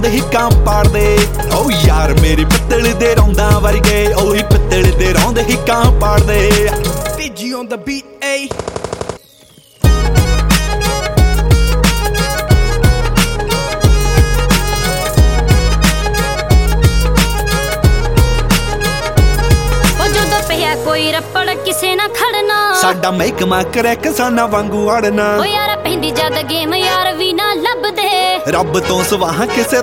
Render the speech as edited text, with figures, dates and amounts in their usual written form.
ਰੌਂਦ ਹਿੱਕਾਂ ਪਾੜਦੇ। ਓ ਯਾਰ ਮੇਰੀ ਪਿੱਤਲ ਦੇ ਰੌਂਦਾਂ ਵਰਗੇ, ਉਹੀ ਪਿੱਤਲ ਦੇ ਰੌਂਦ ਹਿੱਕਾਂ ਪਾੜਦੇ। Digi on the beat, ayy। ਕੋਈ ਰੱਪੜ ਕਿਸੇ ਨਾ ਖੜਨਾ, ਸਾਡਾ ਮਹਿਕਮਾ ਕਰੇ ਕਿਸਾਨਾਂ ਵਾਂਗੂ ਅੜਨਾ। ਓ ਯਾਰ ਪੈਂਦੀ ਜਦ ਗੇਮ ਯਾਰ ਵੀ ਨਾ ਲੱਭਦੇ, ਰੱਬ ਤੋਂ ਸਵਾਹਾਂ ਕਿਸੇ